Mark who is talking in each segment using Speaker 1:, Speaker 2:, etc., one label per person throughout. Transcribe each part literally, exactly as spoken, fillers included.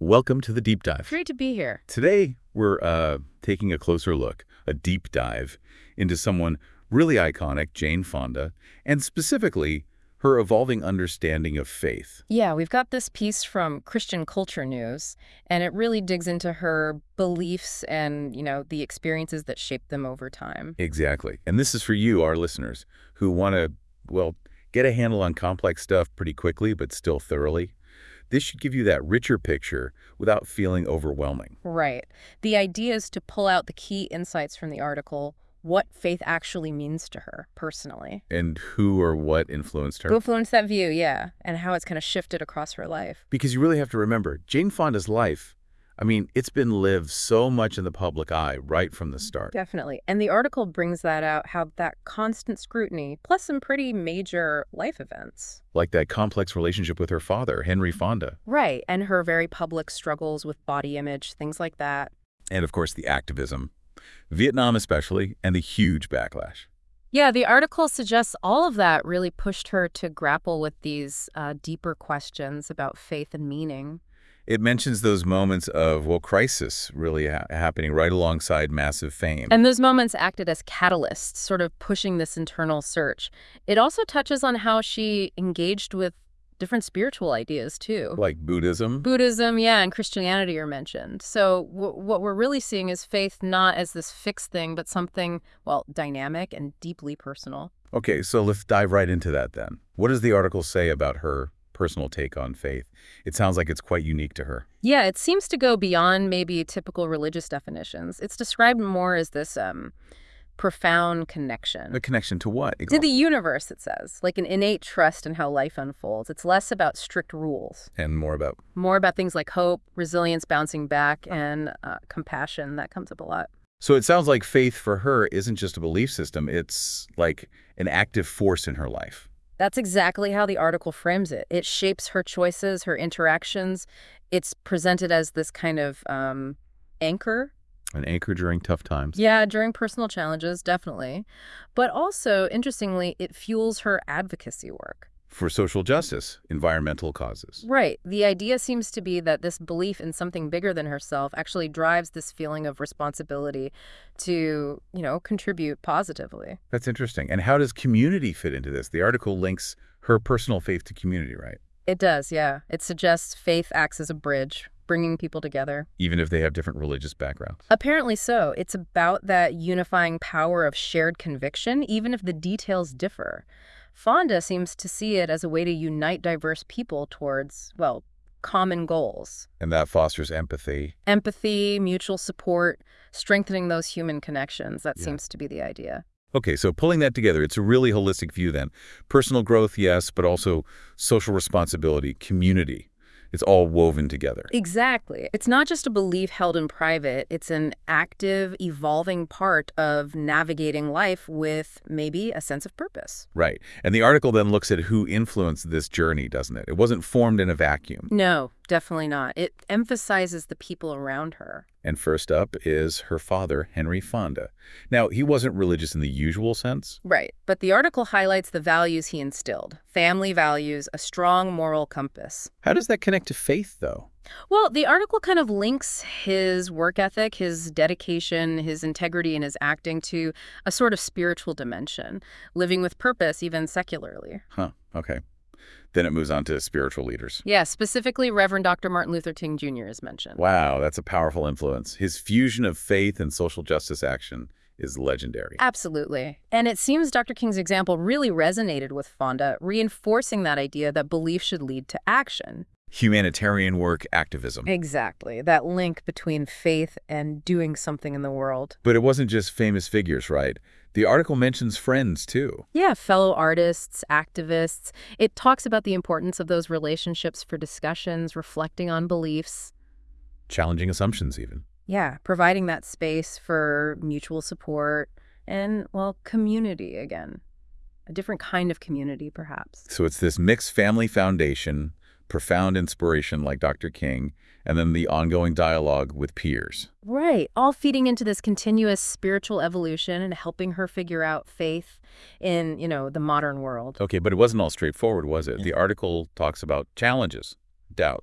Speaker 1: Welcome to the Deep Dive.
Speaker 2: Great to be here.
Speaker 1: Today, we're uh, taking a closer look, a deep dive, into someone really iconic, Jane Fonda, and specifically, her evolving understanding of faith.
Speaker 2: Yeah, we've got this piece from Christian Culture News, and it really digs into her beliefs and, you know, the experiences that shaped them over time.
Speaker 1: Exactly. And this is for you, our listeners, who want to, well, get a handle on complex stuff pretty quickly, but still thoroughly. This should give you that richer picture without feeling overwhelming.
Speaker 2: Right. The idea is to pull out the key insights from the article, what faith actually means to her personally.
Speaker 1: And who or what influenced her.
Speaker 2: Who influenced that view, yeah, and how it's kind of shifted across her life.
Speaker 1: Because you really have to remember, Jane Fonda's life, I mean, it's been lived so much in the public eye right from the start.
Speaker 2: Definitely. And the article brings that out, how that constant scrutiny, plus some pretty major life events.
Speaker 1: Like that complex relationship with her father, Henry Fonda.
Speaker 2: Right. And her very public struggles with body image, things like that.
Speaker 1: And of course, the activism. Vietnam especially, and the huge backlash.
Speaker 2: Yeah, the article suggests all of that really pushed her to grapple with these uh, deeper questions about faith and meaning.
Speaker 1: It mentions those moments of, well, crisis really ha happening right alongside massive fame.
Speaker 2: And those moments acted as catalysts, sort of pushing this internal search. It also touches on how she engaged with different spiritual ideas, too.
Speaker 1: Like Buddhism?
Speaker 2: Buddhism, yeah, and Christianity are mentioned. So w what we're really seeing is faith not as this fixed thing, but something, well, dynamic and deeply personal.
Speaker 1: Okay, so let's dive right into that then. What does the article say about her personal take on faith? It sounds like it's quite unique to her.
Speaker 2: Yeah, it seems to go beyond maybe typical religious definitions. It's described more as this um, profound connection.
Speaker 1: A connection to what?
Speaker 2: To the universe, it says, like an innate trust in how life unfolds. It's less about strict rules.
Speaker 1: And more about?
Speaker 2: More about things like hope, resilience, bouncing back, and uh, compassion. That comes up a lot.
Speaker 1: So it sounds like faith for her isn't just a belief system. It's like an active force in her life.
Speaker 2: That's exactly how the article frames it. It shapes her choices, her interactions. It's presented as this kind of um, anchor.
Speaker 1: An anchor during tough times.
Speaker 2: Yeah, during personal challenges, definitely. But also, interestingly, it fuels her advocacy work.
Speaker 1: For social justice, environmental causes.
Speaker 2: Right. The idea seems to be that this belief in something bigger than herself actually drives this feeling of responsibility to, you know, contribute positively.
Speaker 1: That's interesting. And how does community fit into this? The article links her personal faith to community, right?
Speaker 2: It does, yeah. It suggests faith acts as a bridge, bringing people together.
Speaker 1: Even if they have different religious backgrounds.
Speaker 2: Apparently so. It's about that unifying power of shared conviction, even if the details differ. Fonda seems to see it as a way to unite diverse people towards, well, common goals.
Speaker 1: And that fosters empathy.
Speaker 2: Empathy, mutual support, strengthening those human connections. That
Speaker 1: Yeah.
Speaker 2: seems to be the idea.
Speaker 1: Okay, so pulling that together, it's a really holistic view then. Personal growth, yes, but also social responsibility, community. It's all woven together.
Speaker 2: Exactly. It's not just a belief held in private. It's an active, evolving part of navigating life with maybe a sense of purpose.
Speaker 1: Right. And the article then looks at who influenced this journey, doesn't it? It wasn't formed in a vacuum.
Speaker 2: No, definitely not. It emphasizes the people around her.
Speaker 1: And first up is her father, Henry Fonda. Now, he wasn't religious in the usual sense.
Speaker 2: Right. But the article highlights the values he instilled. Family values, a strong moral compass.
Speaker 1: How does that connect to faith, though?
Speaker 2: Well, the article kind of links his work ethic, his dedication, his integrity in his acting to a sort of spiritual dimension, living with purpose, even secularly.
Speaker 1: Huh, okay. Then it moves on to spiritual leaders.
Speaker 2: Yeah, specifically Reverend Doctor Martin Luther King Junior is mentioned.
Speaker 1: Wow, that's a powerful influence. His fusion of faith and social justice action is legendary.
Speaker 2: Absolutely. And it seems Doctor King's example really resonated with Fonda, reinforcing that idea that belief should lead to action.
Speaker 1: Humanitarian work, activism.
Speaker 2: Exactly. That link between faith and doing something in the world.
Speaker 1: But it wasn't just famous figures, right? The article mentions friends, too.
Speaker 2: Yeah, fellow artists, activists. It talks about the importance of those relationships for discussions, reflecting on beliefs.
Speaker 1: Challenging assumptions, even.
Speaker 2: Yeah, providing that space for mutual support and, well, community again. A different kind of community, perhaps.
Speaker 1: So it's this mixed family foundation, profound inspiration like Doctor King, and then the ongoing dialogue with peers.
Speaker 2: Right, all feeding into this continuous spiritual evolution and helping her figure out faith in, you know, the modern world.
Speaker 1: Okay, but it wasn't all straightforward, was it? The article talks about challenges, doubts,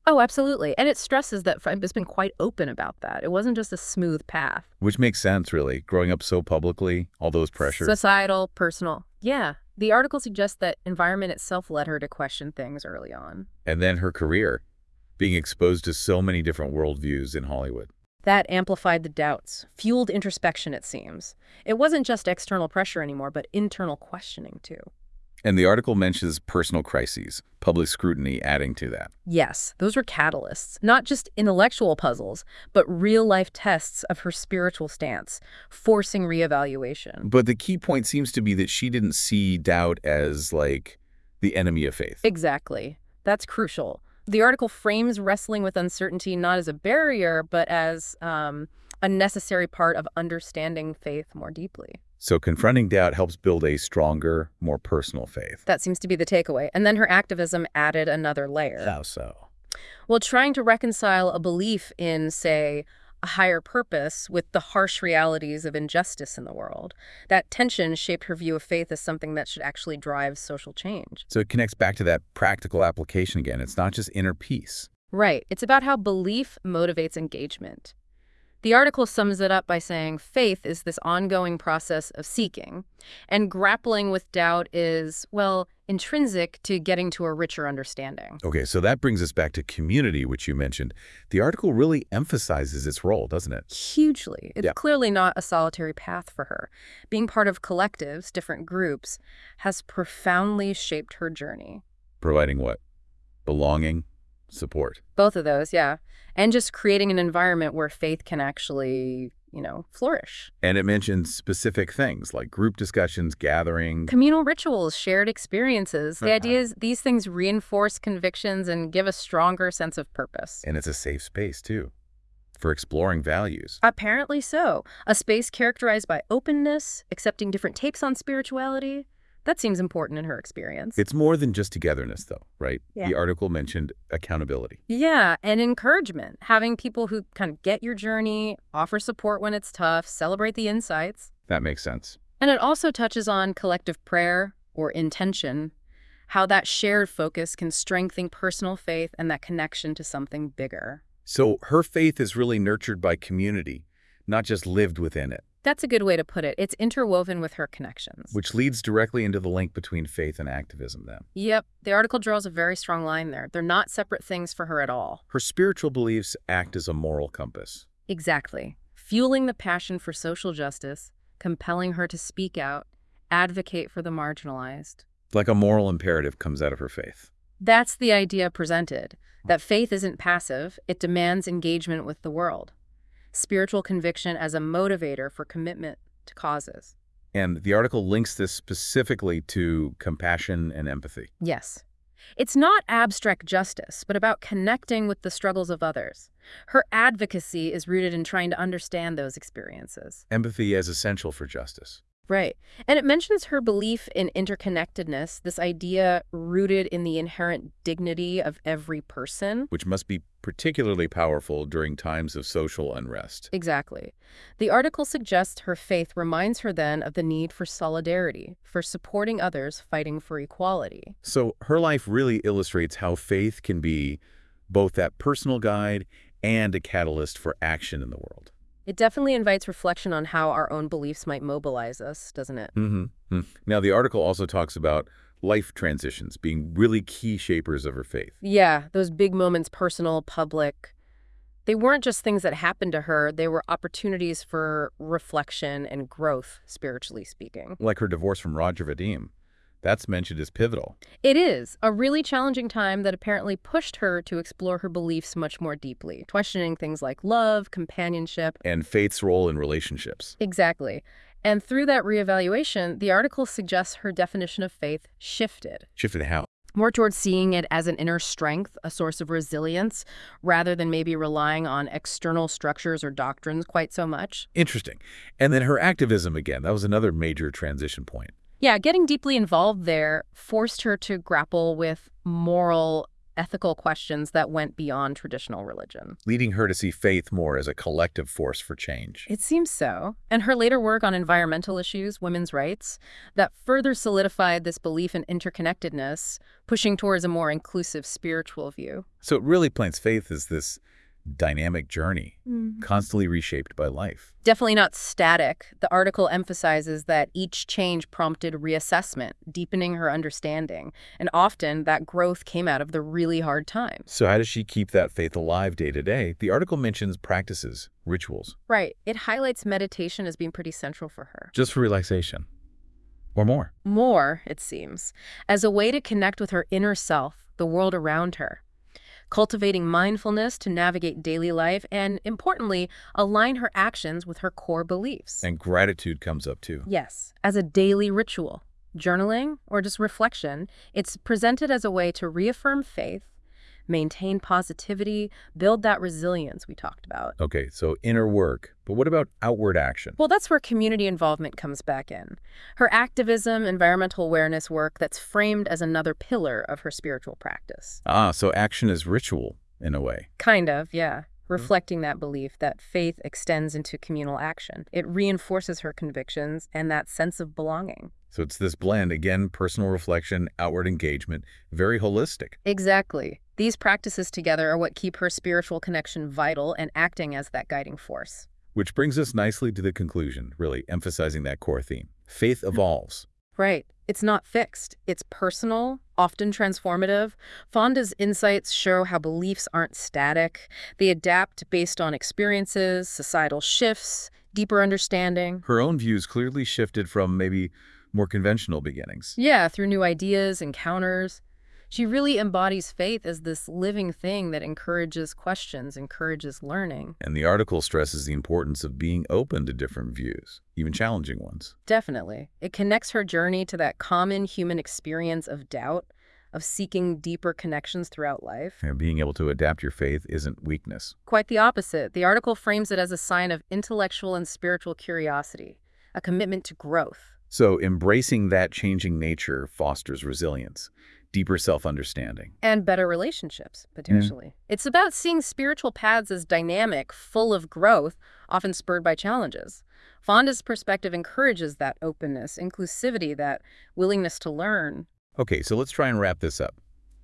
Speaker 2: Oh, absolutely. And it stresses that Friend has been quite open about that. It wasn't just a smooth path.
Speaker 1: Which makes sense, really, growing up so publicly, all those pressures.
Speaker 2: Societal, personal. Yeah. The article suggests that environment itself led her to question things early on.
Speaker 1: And then her career, being exposed to so many different worldviews in Hollywood.
Speaker 2: That amplified the doubts, fueled introspection, it seems. It wasn't just external pressure anymore, but internal questioning, too.
Speaker 1: And the article mentions personal crises, public scrutiny adding to that.
Speaker 2: Yes, those were catalysts, not just intellectual puzzles, but real-life tests of her spiritual stance, forcing reevaluation.
Speaker 1: But the key point seems to be that she didn't see doubt as, like, the enemy of faith.
Speaker 2: Exactly. That's crucial. The article frames wrestling with uncertainty not as a barrier, but as um, a necessary part of understanding faith more deeply.
Speaker 1: So confronting doubt helps build a stronger, more personal faith.
Speaker 2: That seems to be the takeaway. And then her activism added another layer.
Speaker 1: How so?
Speaker 2: Well, trying to reconcile a belief in, say, a higher purpose with the harsh realities of injustice in the world. That tension shaped her view of faith as something that should actually drive social change.
Speaker 1: So it connects back to that practical application again. It's not just inner peace.
Speaker 2: Right. It's about how belief motivates engagement. The article sums it up by saying faith is this ongoing process of seeking, and grappling with doubt is, well, intrinsic to getting to a richer understanding.
Speaker 1: Okay, so that brings us back to community, which you mentioned. The article really emphasizes its role, doesn't it?
Speaker 2: Hugely. It's
Speaker 1: Yeah.
Speaker 2: clearly not a solitary path for her. Being part of collectives, different groups, has profoundly shaped her journey.
Speaker 1: Providing what? Belonging, support.
Speaker 2: Both of those, yeah. And just creating an environment where faith can actually, you know, flourish.
Speaker 1: And it mentions specific things like group discussions, gathering.
Speaker 2: Communal rituals, shared experiences. The
Speaker 1: Uh-huh.
Speaker 2: idea is these things reinforce convictions and give a stronger sense of purpose.
Speaker 1: And it's a safe space, too, for exploring values.
Speaker 2: Apparently so. A space characterized by openness, accepting different takes on spirituality. That seems important in her experience.
Speaker 1: It's more than just togetherness, though, right?
Speaker 2: Yeah.
Speaker 1: The article mentioned accountability.
Speaker 2: Yeah, and encouragement. Having people who kind of get your journey, offer support when it's tough, celebrate the insights.
Speaker 1: That makes sense.
Speaker 2: And it also touches on collective prayer or intention, how that shared focus can strengthen personal faith and that connection to something bigger.
Speaker 1: So her faith is really nurtured by community, not just lived within it,
Speaker 2: That's a good way to put it. It's interwoven with her connections.
Speaker 1: which leads directly into the link between faith and activism then.
Speaker 2: Yep, the article draws a very strong line there. They're not separate things for her at all.
Speaker 1: Her spiritual beliefs act as a moral compass.
Speaker 2: Exactly. Fueling the passion for social justice, compelling her to speak out, advocate for the marginalized.
Speaker 1: Like a moral imperative comes out of her faith.
Speaker 2: That's the idea presented, that faith isn't passive, it demands engagement with the world. Spiritual conviction as a motivator for commitment to causes.
Speaker 1: And the article links this specifically to compassion and empathy.
Speaker 2: Yes. It's not abstract justice, but about connecting with the struggles of others. Her advocacy is rooted in trying to understand those experiences.
Speaker 1: Empathy as essential for justice.
Speaker 2: Right. And it mentions her belief in interconnectedness, this idea rooted in the inherent dignity of every person.
Speaker 1: Which must be particularly powerful during times of social unrest.
Speaker 2: Exactly. The article suggests her faith reminds her then of the need for solidarity, for supporting others fighting for equality.
Speaker 1: So her life really illustrates how faith can be both that personal guide and a catalyst for action in the world.
Speaker 2: It definitely invites reflection on how our own beliefs might mobilize us, doesn't it?
Speaker 1: Mm-hmm. Now, the article also talks about life transitions being really key shapers of her faith.
Speaker 2: Yeah, those big moments, personal, public. They weren't just things that happened to her. They were opportunities for reflection and growth, spiritually speaking.
Speaker 1: Like her divorce from Roger Vadim. That's mentioned as pivotal.
Speaker 2: It is a really challenging time that apparently pushed her to explore her beliefs much more deeply, questioning things like love, companionship.
Speaker 1: And faith's role in relationships.
Speaker 2: Exactly. And through that reevaluation, the article suggests her definition of faith shifted.
Speaker 1: Shifted how?
Speaker 2: More towards seeing it as an inner strength, a source of resilience, rather than maybe relying on external structures or doctrines quite so much.
Speaker 1: Interesting. And then her activism again. That was another major transition point.
Speaker 2: Yeah, getting deeply involved there forced her to grapple with moral ethical questions that went beyond traditional religion.
Speaker 1: Leading her to see faith more as a collective force for change.
Speaker 2: It seems so. And her later work on environmental issues, women's rights, that further solidified this belief in interconnectedness, pushing towards a more inclusive spiritual view.
Speaker 1: So it really plants faith as this dynamic journey,
Speaker 2: Mm.
Speaker 1: constantly reshaped by life.
Speaker 2: Definitely not static. The article emphasizes that each change prompted reassessment, deepening her understanding, and often that growth came out of the really hard times.
Speaker 1: So how does she keep that faith alive day to day? The article mentions practices, rituals.
Speaker 2: Right. It highlights meditation as being pretty central for her.
Speaker 1: Just for relaxation. Or more.
Speaker 2: More, it seems, as a way to connect with her inner self, the world around her. Cultivating mindfulness to navigate daily life and, importantly, align her actions with her core beliefs.
Speaker 1: And gratitude comes up too.
Speaker 2: Yes, as a daily ritual. Journaling, or just reflection, it's presented as a way to reaffirm faith, maintain positivity, build that resilience we talked about.
Speaker 1: Okay, so inner work. But what about outward action?
Speaker 2: Well, that's where community involvement comes back in. Her activism, environmental awareness work that's framed as another pillar of her spiritual practice.
Speaker 1: Ah, so action is ritual, in a way.
Speaker 2: Kind of, yeah. Reflecting that belief that faith extends into communal action. It reinforces her convictions and that sense of belonging.
Speaker 1: So it's this blend, again, personal reflection, outward engagement, very holistic.
Speaker 2: Exactly. These practices together are what keep her spiritual connection vital and acting as that guiding force.
Speaker 1: Which brings us nicely to the conclusion, really emphasizing that core theme. Faith evolves.
Speaker 2: Right. It's not fixed. It's personal, often transformative. Fonda's insights show how beliefs aren't static. They adapt based on experiences, societal shifts, deeper understanding.
Speaker 1: Her own views clearly shifted from maybe more conventional beginnings.
Speaker 2: Yeah, through new ideas, encounters. She really embodies faith as this living thing that encourages questions, encourages learning.
Speaker 1: And the article stresses the importance of being open to different views, even challenging ones.
Speaker 2: Definitely. It connects her journey to that common human experience of doubt, of seeking deeper connections throughout life.
Speaker 1: And being able to adapt your faith isn't weakness.
Speaker 2: Quite the opposite. The article frames it as a sign of intellectual and spiritual curiosity, a commitment to growth.
Speaker 1: So embracing that changing nature fosters resilience, deeper self-understanding.
Speaker 2: And better relationships, potentially. Yeah. It's about seeing spiritual paths as dynamic, full of growth, often spurred by challenges. Fonda's perspective encourages that openness, inclusivity, that willingness to learn.
Speaker 1: Okay, so let's try and wrap this up.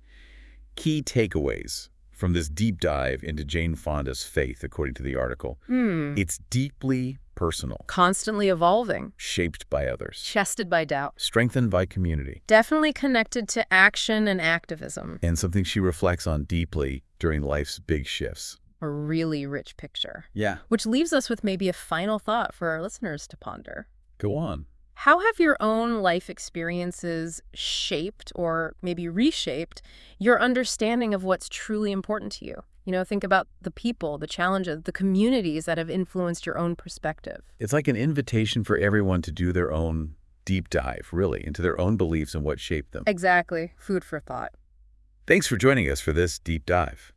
Speaker 1: Key takeaways from this deep dive into Jane Fonda's faith, according to the article.
Speaker 2: Hmm.
Speaker 1: It's deeply personal.
Speaker 2: Constantly evolving.
Speaker 1: Shaped by others.
Speaker 2: Tested by doubt.
Speaker 1: Strengthened by community.
Speaker 2: Definitely connected to action and activism.
Speaker 1: And something she reflects on deeply during life's big shifts.
Speaker 2: A really rich picture.
Speaker 1: Yeah.
Speaker 2: Which leaves us with maybe a final thought for our listeners to ponder.
Speaker 1: Go on.
Speaker 2: How have your own life experiences shaped or maybe reshaped your understanding of what's truly important to you? You know, think about the people, the challenges, the communities that have influenced your own perspective.
Speaker 1: It's like an invitation for everyone to do their own deep dive, really, into their own beliefs and what shaped them.
Speaker 2: Exactly. Food for thought.
Speaker 1: Thanks for joining us for this deep dive.